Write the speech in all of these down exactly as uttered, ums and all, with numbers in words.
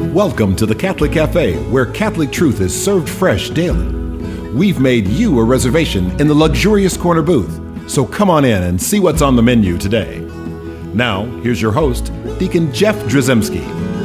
Welcome to the Catholic Cafe, where Catholic truth is served fresh daily. We've made you a reservation in the luxurious corner booth, so come on in and see what's on the menu today. Now, here's your host, Deacon Jeff Drzymski.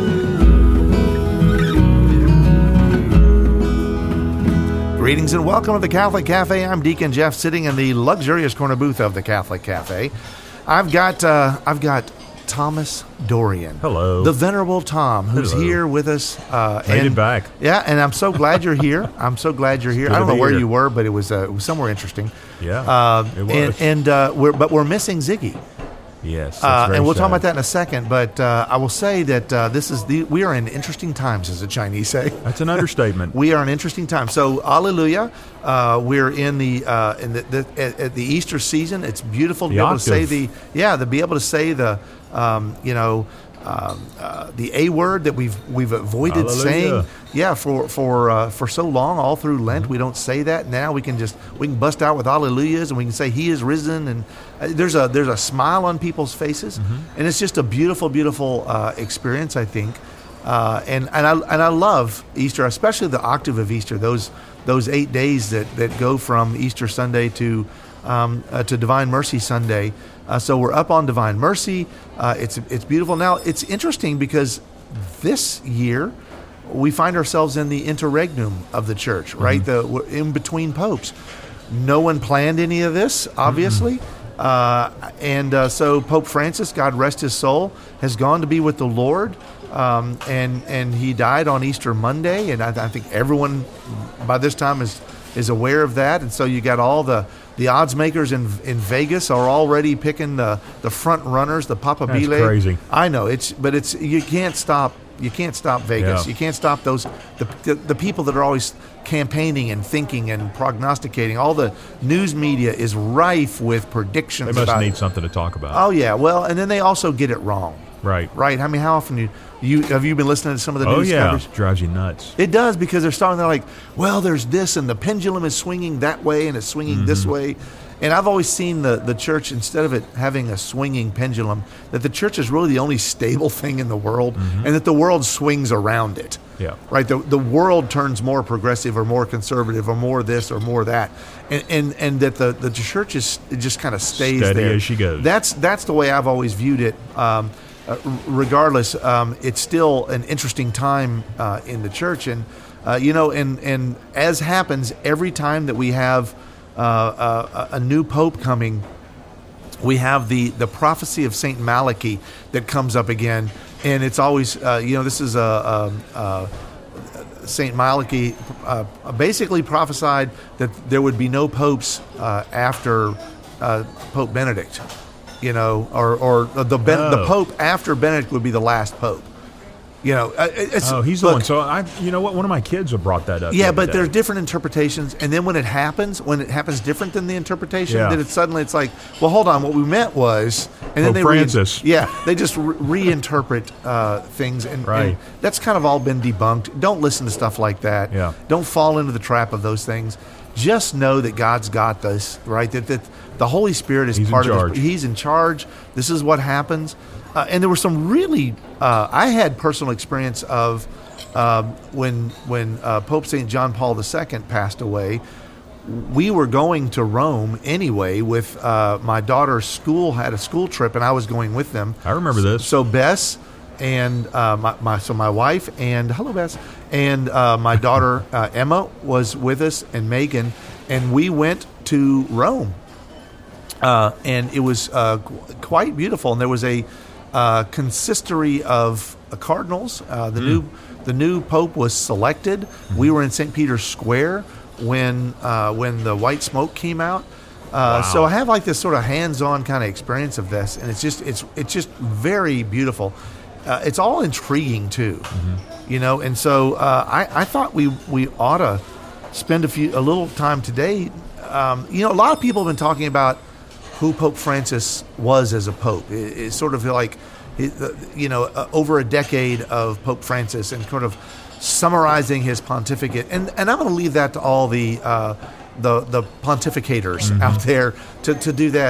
Greetings and welcome to the Catholic Cafe. I'm Deacon Jeff, sitting in the luxurious corner booth of the Catholic Cafe. I've got uh, I've got Thomas Dorian. Hello. The Venerable Tom, who's Hello. here with us. Uh, Made and, it back. Yeah, and I'm so glad you're here. I'm so glad you're here. Good I don't to know be where here. you were, but it was uh, it was somewhere interesting. Yeah, uh, it was. And, and uh, we're but we're missing Ziggy. Yes, that's Uh, very and we'll sad. talk about that in a second. But uh, I will say that uh, this is the we are in interesting times, as the Chinese say. That's an understatement. We are in interesting times. So, Alleluia! Uh, we're in the uh, in the, the at, at the Easter season. It's beautiful to The be able to say octave. the yeah to be able to say the um, you know um, uh, the A word that we've we've avoided Hallelujah. saying. Yeah, for for uh, for so long, all through Lent, Mm-hmm. we don't say that. Now we can just we can bust out with Alleluias, and we can say He is risen, and uh, there's a there's a smile on people's faces, Mm-hmm. and it's just a beautiful, beautiful uh, experience, I think. Uh, and and I and I love Easter, especially the octave of Easter. Those those eight days that, that go from Easter Sunday to um, uh, to Divine Mercy Sunday. Uh, so we're up on Divine Mercy. Uh, it's it's beautiful. Now it's interesting because this year we find ourselves in the interregnum of the church, right? The we're in between popes. No one planned any of this, obviously. Uh, and uh, so Pope Francis, God rest his soul, has gone to be with the Lord. Um, and and he died on Easter Monday, and I, I think everyone by this time is is aware of that. And so you got all the, the odds makers in in Vegas are already picking the, the front runners, the Papabile. That's crazy. I know it's, but it's you can't stop you can't stop Vegas. Yeah. You can't stop those the, the the people that are always campaigning and thinking and prognosticating. All the news media is rife with predictions. They must about, need something to talk about. Oh yeah, well, and then they also get it wrong. Right. Right. I mean, how often you you have you been listening to some of the Oh, news yeah. coverage? Drives you nuts. It does, because they're starting. They're like, well, there's this, and the pendulum is swinging that way, and it's swinging Mm-hmm. this way. And I've always seen the, the church, instead of it having a swinging pendulum, that the church is really the only stable thing in the world, and that the world swings around it. Mm-hmm. Yeah. Right. The the world turns more progressive or more conservative or more this or more that, and and, and that the, the church is it just kind of stays Steady there as she goes. That's that's the way I've always viewed it. Um, uh, regardless, um, it's still an interesting time uh, in the church, and uh, you know, and and as happens every time that we have uh, a, a new pope coming, we have the, the prophecy of Saint Malachi that comes up again, and it's always uh, you know this is a, a, a Saint Malachi uh, basically prophesied that there would be no popes uh, after uh, Pope Benedict, you know, or or the ben, Oh. the Pope after Benedict would be the last Pope. You know, uh, it's, Oh, he's the look, one. So I, you know what? One of my kids have brought that up. the Yeah, other but day. there's different interpretations, and then when it happens, when it happens different than the interpretation, Yeah. then it's suddenly it's like, well, hold on, what we meant was, and then Pope they Francis. yeah, they just re- reinterpret uh, things, and, Right. and that's kind of all been debunked. Don't listen to stuff like that. Yeah. Don't fall into the trap of those things. Just know that God's got this, right? That that the Holy Spirit is He's in part of charge. this. He's in charge. This is what happens. Uh, and there were some really, uh, I had personal experience of um, when when uh, Pope Saint John Paul the Second passed away. We were going to Rome anyway with uh, my daughter's school, had a school trip, and I was going with them. I remember this. So Bess and uh, my, my so my wife and hello Bess and uh, my daughter uh, Emma was with us, and Megan, and we went to Rome, uh, and it was uh, qu- quite beautiful. And there was a uh, consistory of uh, cardinals. Uh, the Mm. new the new pope was selected. Mm-hmm. We were in Saint Peter's Square when uh, when the white smoke came out. Uh, Wow. So I have like this sort of hands-on kind of experience of this, and it's just it's it's just very beautiful. Uh, it's all intriguing too, Mm-hmm. you know. And so uh, I I thought we we ought to spend a few a little time today. Um, you know, a lot of people have been talking about who Pope Francis was as a pope. It, it's sort of like, you know, uh, over a decade of Pope Francis and sort of summarizing his pontificate. And and I'm going to leave that to all the uh, the the pontificators Mm-hmm. out there to, to do that.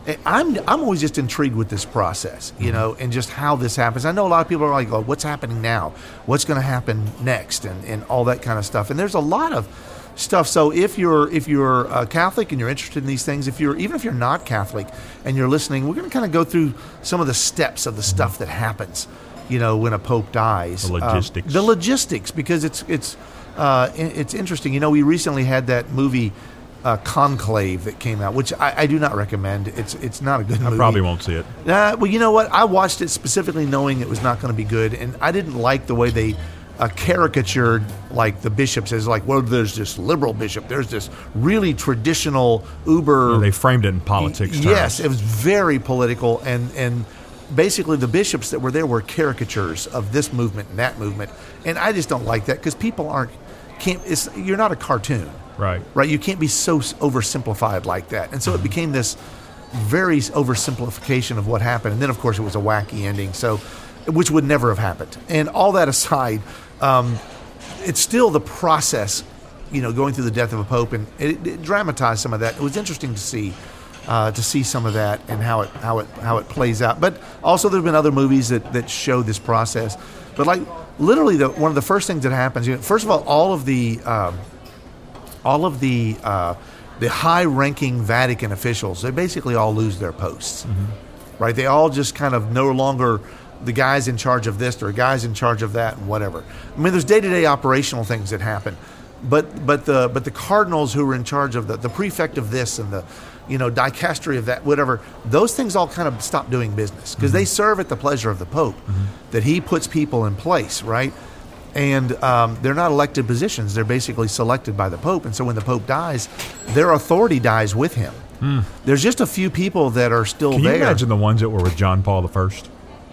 I'm I'm always just intrigued with this process, you know, and just how this happens. I know a lot of people are like, oh, what's happening now? What's going to happen next? And, and all that kind of stuff. And there's a lot of stuff. So if you're if you're a Catholic and you're interested in these things, if you're even if you're not Catholic and you're listening, we're going to kind of go through some of the steps of the stuff that happens, you know, when a pope dies. The logistics. Um, the logistics, because it's it's uh, it's interesting. You know, we recently had that movie Uh, Conclave that came out, which I, I do not recommend. It's it's not a good movie. I probably won't see it. Uh, well, you know what? I watched it specifically knowing it was not going to be good, and I didn't like the way they uh, caricatured like the bishops as like, well, there's this liberal bishop, there's this really traditional uber. Yeah, they framed it in politics terms. Yes, it was very political, and and basically the bishops that were there were caricatures of this movement and that movement, and I just don't like that because people aren't can't. It's, you're not a cartoon. Right. Right. You can't be so oversimplified like that. And so it became this very oversimplification of what happened. And then, of course, it was a wacky ending, so which would never have happened. And all that aside, um, it's still the process, you know, going through the death of a pope, and it, it dramatized some of that. It was interesting to see. Uh, to see some of that and how it how it how it plays out. But also there have been other movies that, that show this process. But like literally, the one of the first things that happens, you know, first of all, all of the um, all of the uh, the high-ranking Vatican officials, they basically all lose their posts, mm-hmm. right? They all just kind of no longer the guys in charge of this or guys in charge of that and whatever. I mean, there's day-to-day operational things that happen, but but the but the cardinals who were in charge of the the prefect of this and the you know dicastery of that, whatever, those things all kind of stop doing business because mm-hmm. they serve at the pleasure of the Pope, mm-hmm. that he puts people in place, right? And um, they're not elected positions. They're basically selected by the Pope. And so when the Pope dies, their authority dies with him. Mm. There's just a few people that are still Can there. Can you imagine the ones that were with John Paul the First?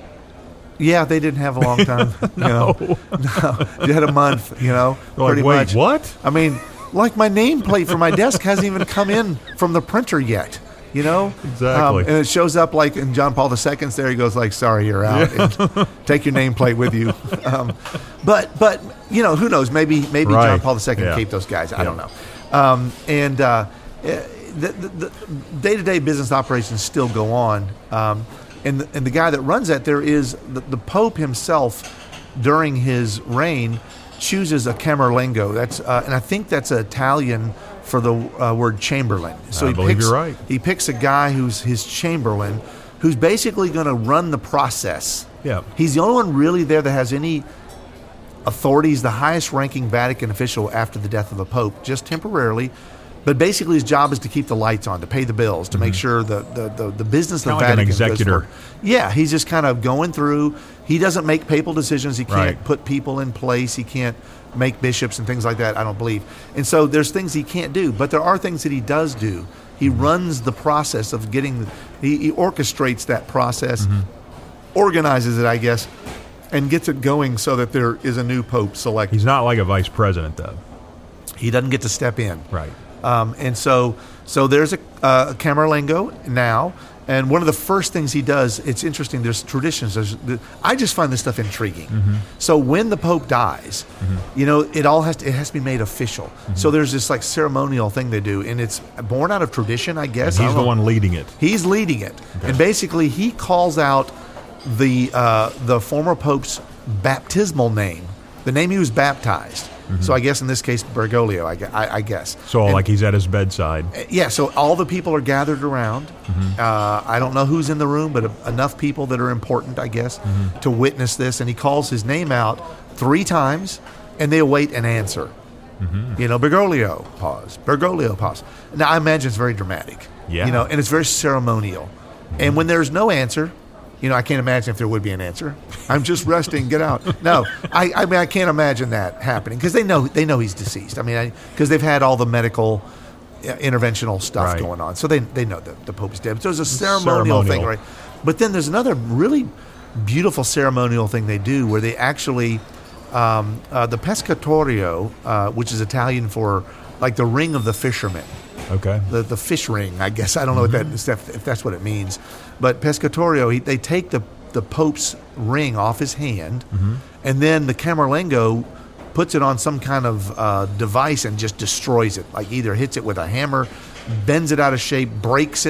Yeah, they didn't have a long time. no. You know? No. You had a month, you know, They're pretty like, wait, much. what? I mean, like my nameplate for my desk hasn't even come in from the printer yet. You know? Exactly. Um, and it shows up like in John Paul the Second's there. He goes like, sorry, you're out. Yeah. And take your nameplate with you. Um, but, but you know, who knows? Maybe maybe right. John Paul the Second yeah. kept those guys. I yeah. don't know. Um, and uh, the, the, the day-to-day business operations still go on. Um, and, the, and the guy that runs that, there is the, the Pope himself during his reign chooses a camerlengo. That's uh, and I think that's an Italian for the uh, word chamberlain. So I he believe picks, you're right. He picks a guy who's his chamberlain, who's basically going to run the process. Yeah. He's the only one really there that has any authority. He's the highest-ranking Vatican official after the death of the Pope, just temporarily. But basically his job is to keep the lights on, to pay the bills, to mm-hmm. make sure the, the, the, the business of the Vatican Vatican goes executor. forward. Yeah, he's just kind of going through. He doesn't make papal decisions. He can't right. put people in place. He can't make bishops and things like that, I don't believe. And so there's things he can't do, but there are things that he does do. He mm-hmm. runs the process of getting, he, he orchestrates that process, mm-hmm. organizes it, I guess, and gets it going so that there is a new pope selected. He's not like a vice president, though. He doesn't get to step in. Right. Um, and so so there's a, uh, a camerlengo now, and one of the first things he does, it's interesting, there's traditions. There's, I just find this stuff intriguing. Mm-hmm. So when the Pope dies, mm-hmm. you know, it all has to, it has to be made official. Mm-hmm. So there's this like ceremonial thing they do, and it's born out of tradition, I guess. And he's the know. one leading it. He's leading it. Okay. And basically he calls out the uh, the former Pope's baptismal name, the name he was baptized. Mm-hmm. So I guess in this case, Bergoglio, I, I, I guess. So and, like he's at his bedside. Yeah, so all the people are gathered around. Mm-hmm. Uh, I don't know who's in the room, but enough people that are important, I guess, mm-hmm. to witness this. And he calls his name out three times, and they await an answer. Mm-hmm. You know, Bergoglio, pause. Bergoglio, pause. Now, I imagine it's very dramatic. Yeah. You know, and it's very ceremonial. Mm-hmm. And when there's no answer, you know, I can't imagine if there would be an answer. I'm just resting. Get out. No, I, I mean, I can't imagine that happening because they know they know he's deceased. I mean, because they've had all the medical uh, interventional stuff right. going on, so they they know that the Pope is dead. So there's a ceremonial, ceremonial thing, right? But then there's another really beautiful ceremonial thing they do where they actually um, uh, the pescatorio, uh, which is Italian for like the ring of the fishermen. Okay. The the fish ring, I guess. I don't know mm-hmm. what that if that's what it means. But pescatorio, he, they take the, the Pope's ring off his hand, mm-hmm. and then the camerlengo puts it on some kind of uh, device and just destroys it. Like either hits it with a hammer, bends it out of shape, breaks it,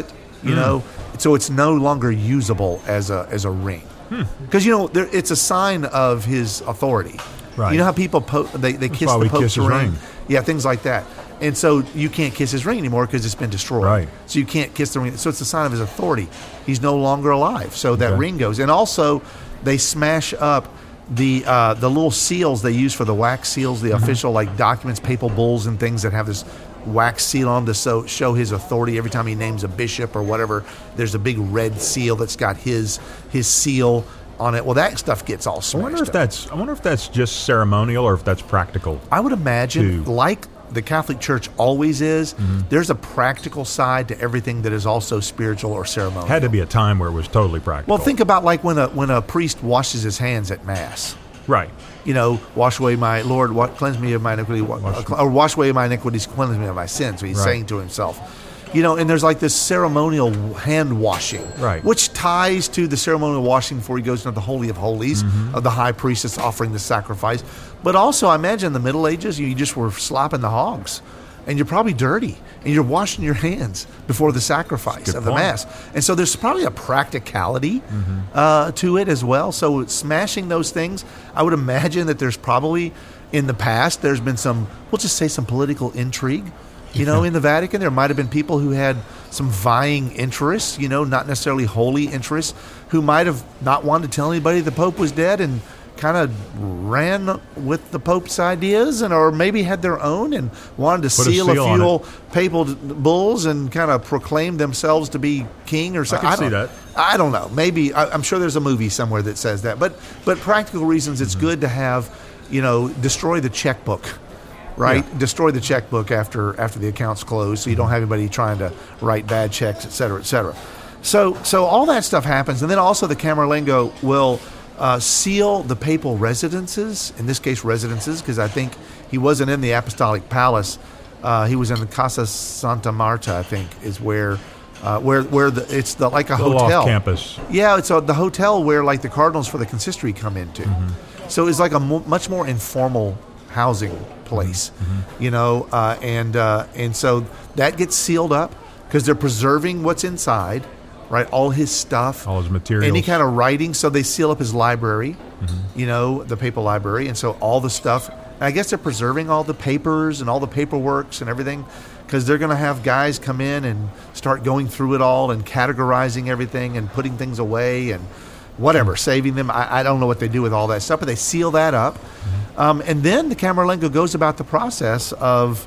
you know, so it's no longer usable as a as a ring. Because, you know, there, it's a sign of his authority. Right. You know how people, po- they, they kiss why the we Pope's kiss his ring? ring. Yeah, things like that. And so you can't kiss his ring anymore because it's been destroyed. Right. So you can't kiss the ring. So it's a sign of his authority. He's no longer alive. So that Okay. ring goes. And also, they smash up the uh, the little seals they use for the wax seals, the Mm-hmm. official like documents, papal bulls and things that have this wax seal on to so, show his authority. Every time he names a bishop or whatever, there's a big red seal that's got his his seal on it. Well, that stuff gets all I smashed wonder if up. that's. I wonder if that's just ceremonial or if that's practical. I would imagine, to- like the Catholic Church always is, Mm-hmm. there's a practical side to everything that is also spiritual or ceremonial. Had to be a time where it was totally practical. Well, think about like when a when a priest washes his hands at Mass. right. You know, wash away my Lord, what cleanse me of my iniquity, wa- Wash- or wash away my iniquities, cleanse me of my sins. So he's Right. saying to himself. You know, and there's like this ceremonial hand washing, Right. which ties to the ceremonial washing before he goes into the Holy of Holies Mm-hmm. of the high priest that's offering the sacrifice. But also, I imagine in the Middle Ages, you just were slopping the hogs, and you're probably dirty, and you're washing your hands before the sacrifice Good of the point. Mass. And so there's probably a practicality Mm-hmm. uh, to it as well. So smashing those things, I would imagine that there's probably, in the past, there's been some, we'll just say some political intrigue. You know, in the Vatican, there might have been people who had some vying interests, you know, not necessarily holy interests, who might have not wanted to tell anybody the Pope was dead and kind of ran with the Pope's ideas, and or maybe had their own and wanted to Put a seal a, seal on few it. papal bulls and kind of proclaim themselves to be king or something. can see don't- that. I don't know. Maybe I, I'm sure there's a movie somewhere that says that, but but practical reasons, it's Mm-hmm. good to have, you know, destroy the checkbook. Right, Yeah. destroy the checkbook after after the account's closed, so you don't have anybody trying to write bad checks, et cetera, et cetera. So so all that stuff happens, and then also the Camerlengo will uh, seal the papal residences. In this case, residences, because I think he wasn't in the Apostolic Palace. Uh, he was in the Casa Santa Marta, I think, is where uh, where where the it's the like a Little hotel off campus. Yeah, it's uh the hotel where like the cardinals for the consistory come into. Mm-hmm. So it's like a mo- much more informal housing place, Mm-hmm. you know, uh, and uh, and so that gets sealed up because they're preserving what's inside, right? All his stuff, All his materials. any kind of writing. So they seal up his library, Mm-hmm. you know, the papal library, and so all the stuff. And I guess they're preserving all the papers and all the paperworks and everything because they're going to have guys come in and start going through it all and categorizing everything and putting things away and whatever, saving them. I, I don't know what they do with all that stuff, but they seal that up. Um, and then the Camerlengo goes about the process of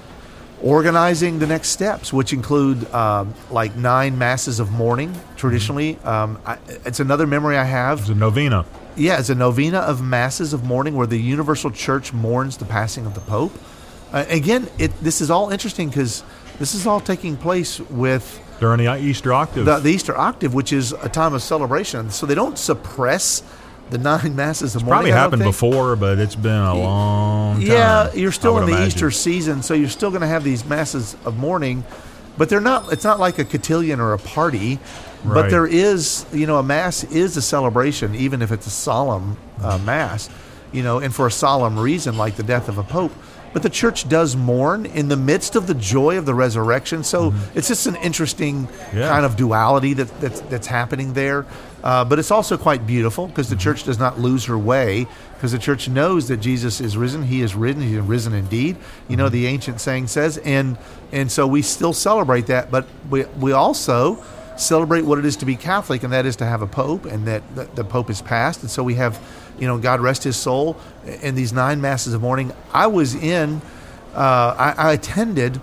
organizing the next steps, which include um, like nine masses of mourning traditionally. Um, I, it's another memory I have. It's a novena. Yeah, it's a novena of masses of mourning where the Universal Church mourns the passing of the Pope. Uh, again, it, this is all interesting because this is all taking place with During the Easter octave. the, the Easter octave, which is a time of celebration. So they don't suppress the nine masses of mourning. Probably I don't happened think. before, but it's been a long time. Yeah, you're I still would in the imagine. Easter season, so you're still going to have these masses of mourning, but they're not. It's not like a cotillion or a party, but Right. there is, you know, a mass is a celebration, even if it's a solemn uh, mass, you know, and for a solemn reason like the death of a pope. But the church does mourn in the midst of the joy of the resurrection. So it's just an interesting Yeah. kind of duality that, that's, that's happening there. Uh, but it's also quite beautiful because the church does not lose her way because the church knows that Jesus is risen. He is risen. He is risen indeed. You know, the ancient saying says. And and so we still celebrate that. But we, we also celebrate what it is to be Catholic, and that is to have a pope, and that the, the pope is passed. And so we have, you know, God rest his soul, in these nine masses of mourning. I was in, uh, I, I attended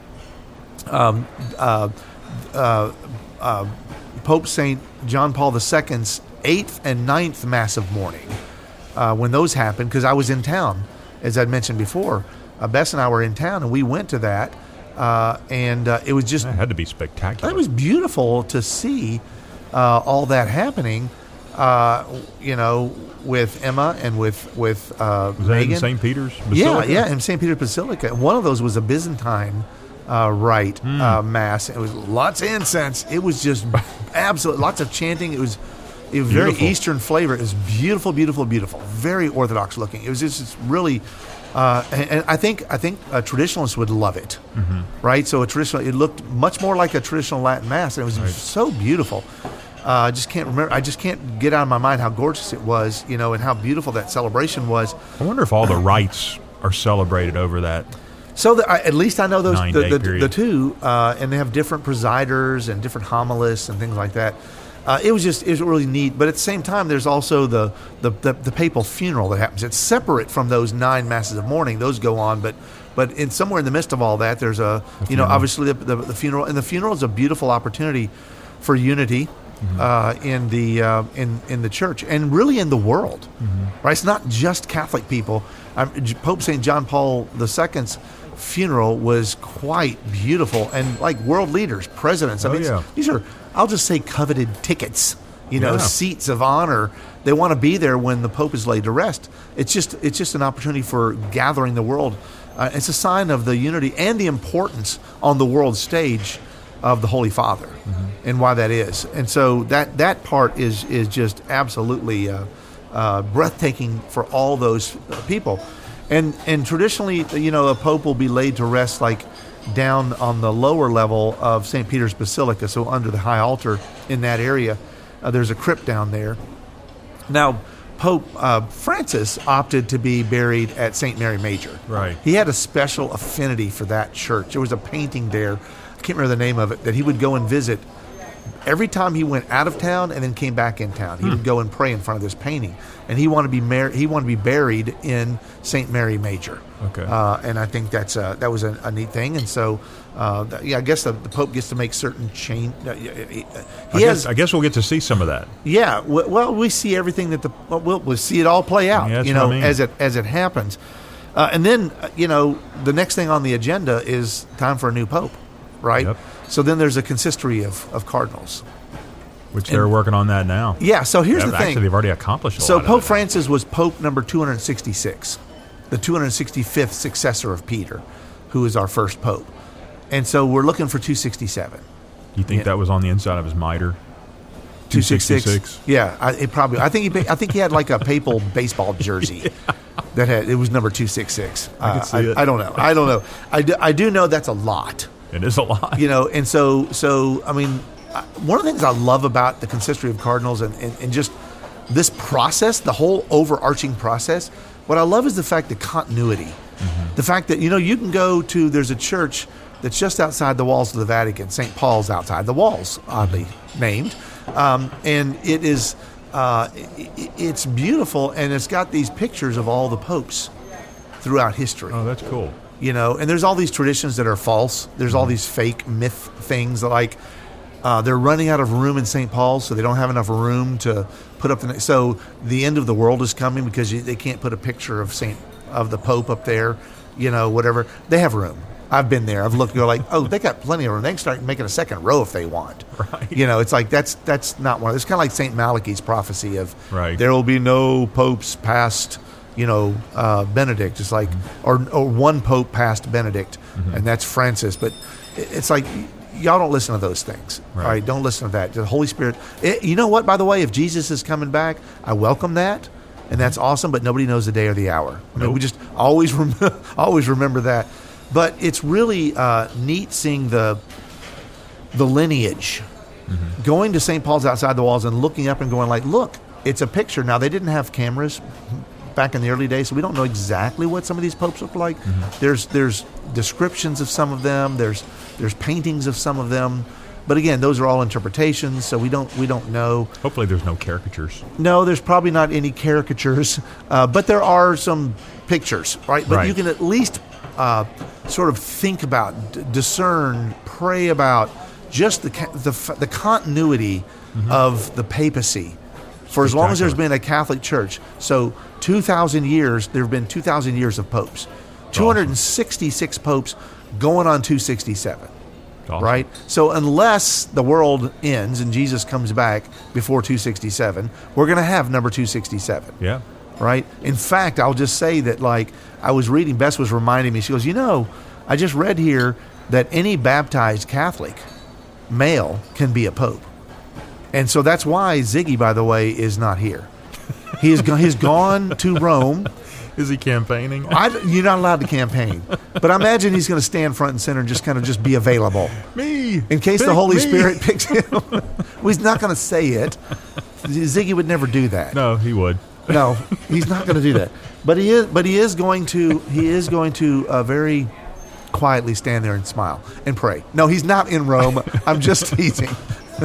um, uh, uh, uh, Pope Saint John Paul the Second's eighth and ninth mass of mourning uh, when those happened, because I was in town, as I'd mentioned before. Uh, Bess and I were in town, and we went to that, uh, and uh, it was just That had to be spectacular. it was beautiful to see uh, all that happening. Uh, you know, with Emma and with with uh, Was that Megan. in Saint Peter's Yeah, Basilica? yeah, in Saint Peter's Basilica. And one of those was a Byzantine uh, rite Hmm. uh, mass. It was lots of incense. It was just absolute, lots of chanting. It was It was very Beautiful. Eastern flavor. It was beautiful, beautiful, beautiful. Very Orthodox looking. It was just it's really, uh, and, and I think I think a traditionalist would love it, Mm-hmm. right? So a traditional, it looked much more like a traditional Latin Mass, and it was Right. so beautiful. Uh, I just can't remember. I just can't get out of my mind how gorgeous it was, you know, and how beautiful that celebration was. I wonder if all the rites are celebrated over that. So the, I, at least I know those the, Nine-day the, period. the two, uh, and they have different presiders and different homilists and things like that. Uh, it was just it was really neat. But at the same time, there's also the, the, the, the papal funeral that happens. It's separate from those nine masses of mourning; those go on. But but in somewhere in the midst of all that, there's a you know funeral. obviously the, the, the funeral, and the funeral is a beautiful opportunity for unity. Mm-hmm. Uh, in the uh, in in the church and really in the world, Mm-hmm. right? It's not just Catholic people. Um, Pope Saint John Paul the Second's funeral was quite beautiful, and like world leaders, presidents. I Oh, mean, yeah. these are I'll just say coveted tickets. You know, Yeah. seats of honor. They want to be there when the Pope is laid to rest. It's just it's just an opportunity for gathering the world. Uh, it's a sign of the unity and the importance on the world stage of the Holy Father, Mm-hmm. and why that is. And so that that part is is just absolutely uh, uh, breathtaking for all those people. And and traditionally, you know, a pope will be laid to rest like down on the lower level of Saint Peter's Basilica, so under the high altar in that area. Uh, there's a crypt down there. Now, Pope uh, Francis opted to be buried at Saint Mary Major. Right. He had a special affinity for that church. There was a painting there, I can't remember the name of it, that he would go and visit every time he went out of town and then came back in town. He would go and pray in front of this painting, and he wanted to be mar- he wanted to be buried in Saint Mary Major. Okay. Uh, and I think that's uh, that was a, a neat thing. And so, uh, th- yeah, I guess the, the Pope gets to make certain change. Uh, he he I, has, guess, I guess we'll get to see some of that. yeah. W- well, we see everything that the well, we'll, we'll see it all play out. Yeah, that's you what know, I mean. as it as it happens. Uh, and then uh, you know the next thing on the agenda is time for a new Pope, right? Yep. So then there's a consistory of, of cardinals. Which they're working on that now. Yeah. So here's Yeah, the thing. Actually, they've already accomplished a So lot Pope of it. Francis was Pope number two hundred sixty-six, the two hundred sixty-fifth successor of Peter, who is our first Pope. And so we're looking for two sixty-seven. Do you think Yeah. that was on the inside of his mitre? two sixty-six. two sixty-six? Yeah, I, it probably. I think he. I think he had like a papal baseball jersey that had. It was number two sixty-six. I could Uh, see I, it. I don't know. I don't know. I do, I do know that's a lot. It is a lot. You know, and so so I mean, I- one of the things I love about the consistory of cardinals and, and, and just this process, the whole overarching process. What I love is the fact that continuity, Mm-hmm. the fact that you know you can go to. There's a church that's just outside the walls of the Vatican. Saint Paul's outside the walls, oddly named, um, and it is. Uh, i- it's beautiful, and it's got these pictures of all the popes throughout history. Oh, that's cool. You know, and there's all these traditions that are false. There's all these fake myth things that like uh, they're running out of room in Saint Paul's, so they don't have enough room to put up the. So the end of the world is coming because you, they can't put a picture of Saint of the Pope up there. You know, whatever. They have room. I've been there. I've looked. Go like, oh, they got plenty of room. They can start making a second row if they want. Right. You know, it's like that's that's not one. It's kind of like Saint Malachi's prophecy of Right. there will be no popes past, you know, uh, Benedict. It's like, or or one pope past Benedict, and that's Francis. But it- it's like y- y'all don't listen to those things. Right. All right, don't listen to that. The Holy Spirit. It, you know what? By the way, if Jesus is coming back, I welcome that, and that's awesome. But nobody knows the day or the hour. I mean, Nope. we just always rem- always remember that. But it's really uh, neat seeing the the lineage. Going to Saint Paul's outside the walls and looking up and going like, look, it's a picture. Now, they didn't have cameras back in the early days, so we don't know exactly what some of these popes look like. There's there's descriptions of some of them. There's there's paintings of some of them. But again, those are all interpretations, so we don't we don't know. Hopefully, there's no caricatures. No, there's probably not any caricatures, uh, but there are some pictures, right? But Right. you can at least uh, sort of think about, d- discern, pray about just the ca- the, f- the continuity of the papacy for as long as there's Spectacular. been a Catholic Church. So two thousand years, there have been two thousand years of popes, two hundred sixty-six popes going on two sixty-seven. Awesome. Right? So unless the world ends and Jesus comes back before two sixty-seven, we're going to have number two sixty-seven. Yeah. Right? In fact, I'll just say that, like, I was reading, Bess was reminding me, she goes, you know, I just read here that any baptized Catholic male can be a pope. And so that's why Ziggy, by the way, is not here. He is go- he's gone to Rome. Is he campaigning? I, you're not allowed to campaign. But I imagine he's going to stand front and center and just kind of just be available. Me. In case Pick the Holy me. Spirit picks him. Well, he's not going to say it. Ziggy would never do that. No, he would. No, he's not going to do that. But he is. But he is going to. He is going to uh, very quietly stand there and smile and pray. No, he's not in Rome. I'm just teasing.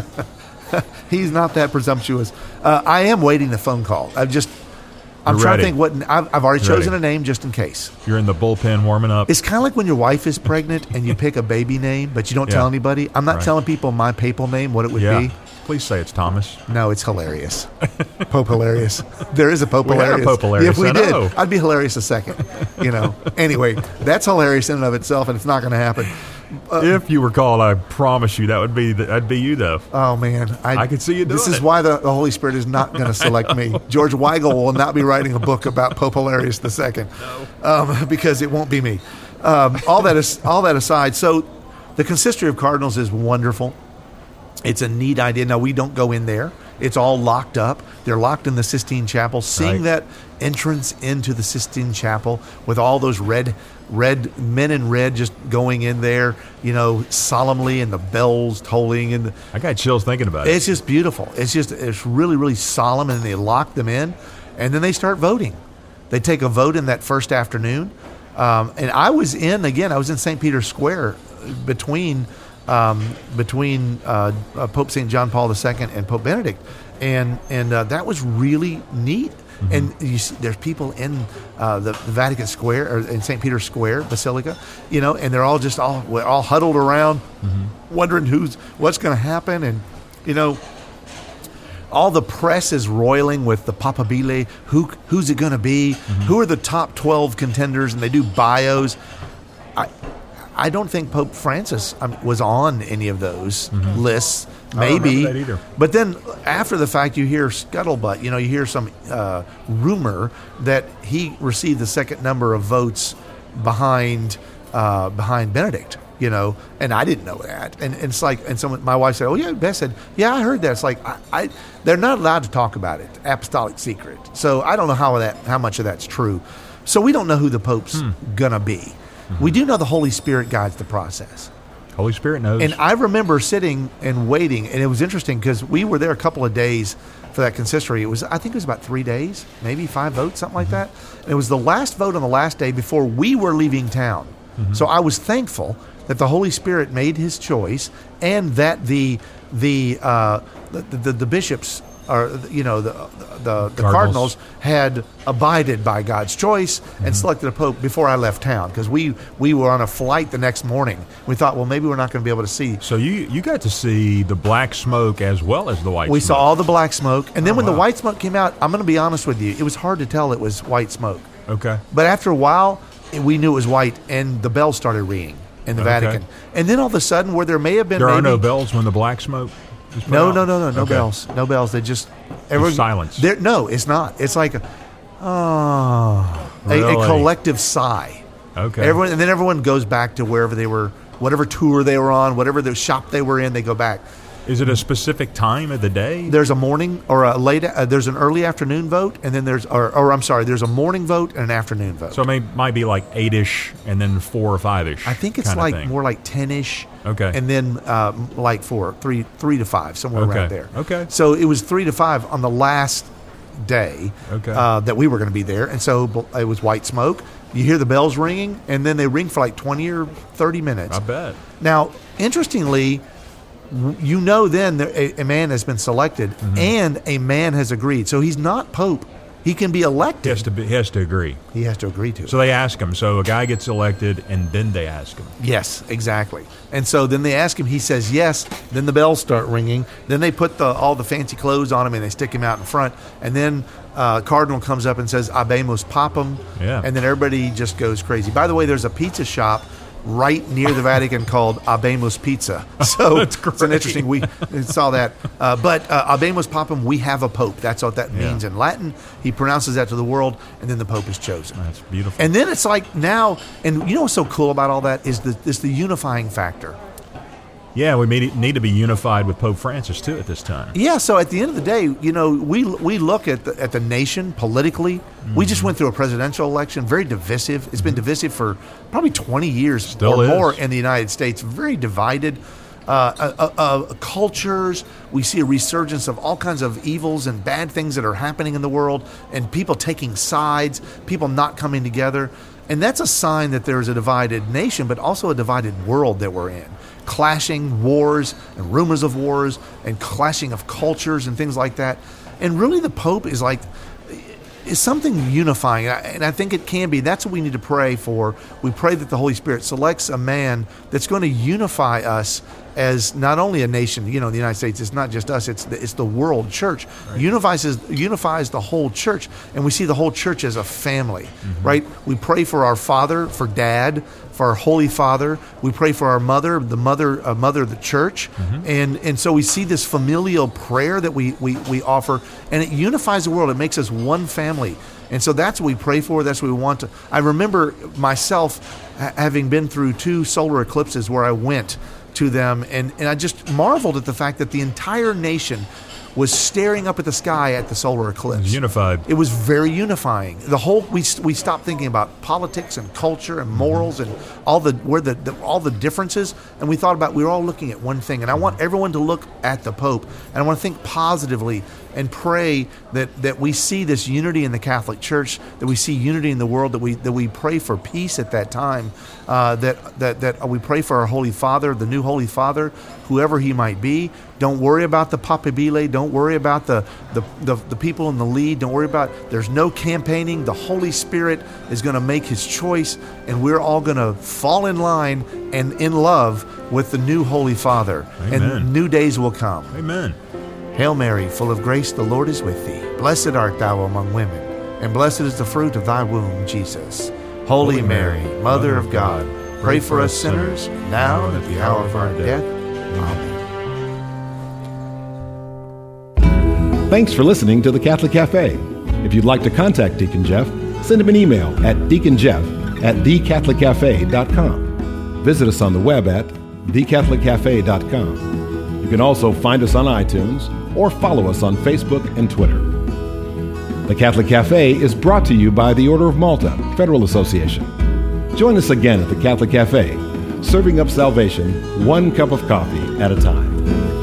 He's not that presumptuous. Uh, I am waiting the phone call. I've just. I'm You're trying ready. to think what I've, I've already You're chosen ready. a name just in case. You're in the bullpen warming up. It's kind of like when your wife is pregnant and you pick a baby name, but you don't tell Yeah. anybody. I'm not Right. telling people my papal name, what it would yeah. be. Please say it's Thomas. No, it's hilarious. Pope hilarious. There is a Pope We had a hilarious. Pope hilarious, If we I did, know. I'd be hilarious a second. You know. Anyway, that's hilarious in and of itself, and it's not going to happen. if you were called, I promise you that would be the, that'd be you though. Oh man, I could see you This doing is it. why the, the Holy Spirit is not going to select me. George Weigel will not be writing a book about Pope Hilarious the Second, um, because it won't be me. Um, all that is all that aside, so the consistory of cardinals is wonderful. It's a neat idea. Now, we don't go in there. It's all locked up. They're locked in the Sistine Chapel. Seeing Right. that entrance into the Sistine Chapel with all those red, red men in red just going in there, you know, solemnly, and the bells tolling, and the, I got chills thinking about it. it's just beautiful. It's just it's really, really solemn, and they lock them in, and then they start voting. They take a vote in that first afternoon, um, and I was in again. I was in Saint Peter's Square between. Um, between uh, uh, Pope Saint John Paul the Second and Pope Benedict, and and uh, that was really neat. Mm-hmm. And you see, there's people in uh, the, the Vatican Square or in Saint Peter's Square Basilica, you know, and they're all just all we're all huddled around, mm-hmm. wondering who's what's going to happen, and you know. All the press is roiling with the Papabile. Who who's it going to be? Mm-hmm. Who are the top twelve contenders? And they do bios. I I don't think Pope Francis um, was on any of those mm-hmm. lists. I don't Maybe, remember that either. But then after the fact, you hear scuttlebutt. You know, you hear some uh, rumor that he received the second number of votes behind uh, behind Benedict. You know, and I didn't know that. And, and it's like, and someone, my wife said, "Oh yeah," Beth said, "Yeah, I heard that." It's like, I, I, they're not allowed to talk about it, apostolic secret. So I don't know how that, how much of that's true. So we don't know who the Pope's hmm. gonna be. Mm-hmm. We do know the Holy Spirit guides the process. Holy Spirit knows. And I remember sitting and waiting, and it was interesting because we were there a couple of days for that consistory. It was, I think it was about three days, maybe five votes, something like that. And it was the last vote on the last day before we were leaving town. Mm-hmm. So I was thankful that the Holy Spirit made his choice, and that the the uh, the, the, the bishops, or you know the the, the cardinals. cardinals had abided by God's choice and mm-hmm. selected a pope before I left town, because we we were on a flight the next morning. We thought, well, maybe we're not going to be able to see. So you you got to see the black smoke as well as the white We smoke. saw all the black smoke, and then Oh, when wow. the white smoke came out, I'm going to be honest with you, it was hard to tell it was white smoke. Okay. But after a while, we knew it was white, and the bells started ringing in the Okay. Vatican. And then all of a sudden, where there may have been There maybe, are no bells when the black smoke is put No, out? no, no, no, no Okay. bells, no bells. They just everyone silence. there- No, it's not. It's like a, oh, a, a Really? collective sigh. Okay. Everyone, and then everyone goes back to wherever they were, whatever tour they were on, whatever the shop they were in. They go back. Is it a specific time of the day? There's a morning or a late. Uh, there's an early afternoon vote, and then there's, or, or I'm sorry, there's a morning vote and an afternoon vote. So it may, might be like eight-ish and then four or five-ish. I think it's kinda like thing. more like ten-ish. Okay. And then uh, like four, three, three to five, somewhere Okay. around there. Okay. So it was three to five on the last day Okay. uh, that we were going to be there, and so bl- it was white smoke. You hear the bells ringing, and then they ring for like twenty or thirty minutes. I bet. Now, interestingly, w- you know then there, a, a man has been selected, Mm-hmm. and a man has agreed. So he's not Pope. He can be He elected. has to be, he has to agree. He has to agree to it. So they ask him. So a guy gets elected, and then they ask him. Yes, exactly. And so then they ask him, he says yes, then the bells start ringing, then they put the, all the fancy clothes on him and they stick him out in front, and then uh, Cardinal comes up and says, Habemus Papam, Yeah. and then everybody just goes crazy. By the way, there's a pizza shop right near the Vatican called Habemus Pizza. So That's it's an great. interesting, we saw that. Uh, but uh, Habemus Papam, we have a Pope. That's what that Yeah. means in Latin. He pronounces that to the world, and then the Pope is chosen. That's beautiful. And then it's like now, and you know what's so cool about all that is the is the unifying factor. Yeah, we need, need to be unified with Pope Francis, too, at this time. Yeah, so at the end of the day, you know, we we look at the, at the nation politically. Mm-hmm. We just went through a presidential election, very divisive. It's mm-hmm. been divisive for probably twenty years Still or is. more in the United States, very divided. Uh, uh, uh, cultures, we see a resurgence of all kinds of evils and bad things that are happening in the world, and people taking sides, people not coming together. And that's a sign that there's a divided nation, but also a divided world that we're in. Clashing wars and rumors of wars and clashing of cultures and things like that. And really the Pope is like, is something unifying, and I think it can be. That's what we need to pray for. We pray that the Holy Spirit selects a man that's going to unify us as not only a nation, you know, in the United States, it's not just us, it's the, it's the world church. Right. Unifies, unifies the whole church, and we see the whole church as a family, mm-hmm. right? We pray for our father, for dad, for our Holy Father. We pray for our mother, the mother, uh, mother of the church. Mm-hmm. And and so we see this familial prayer that we, we, we offer, and it unifies the world. It makes us one family. And so that's what we pray for. That's what we want to. I remember myself ha- having been through two solar eclipses where I went to them, and, and I just marveled at the fact that the entire nation was staring up at the sky at the solar eclipse. Unified. It was very unifying. The whole we we stopped thinking about politics and culture and morals and all the where the, the all the differences, and we thought about we were all looking at one thing. And I want everyone to look at the Pope, and I want to think positively and pray that, that we see this unity in the Catholic Church, that we see unity in the world, that we that we pray for peace at that time, uh, that that that we pray for our Holy Father, the new Holy Father, whoever he might be. Don't worry about the papabile. Don't worry about the, the, the, the people in the lead. Don't worry about, there's no campaigning. The Holy Spirit is going to make his choice, and we're all going to fall in line and in love with the new Holy Father. Amen. And new days will come. Amen. Hail Mary, full of grace, the Lord is with thee. Blessed art thou among women, and blessed is the fruit of thy womb, Jesus. Holy, Holy Mary, Mary, Mother of God, pray, pray for us sinners, now and at the hour of our death. Amen. Thanks for listening to the Catholic Cafe. If you'd like to contact Deacon Jeff, send him an email at deaconjeff at the catholic cafe dot com. Visit us on the web at the catholic cafe dot com. You can also find us on iTunes or follow us on Facebook and Twitter. The Catholic Cafe is brought to you by the Order of Malta Federal Association. Join us again at the Catholic Cafe, serving up salvation one cup of coffee at a time.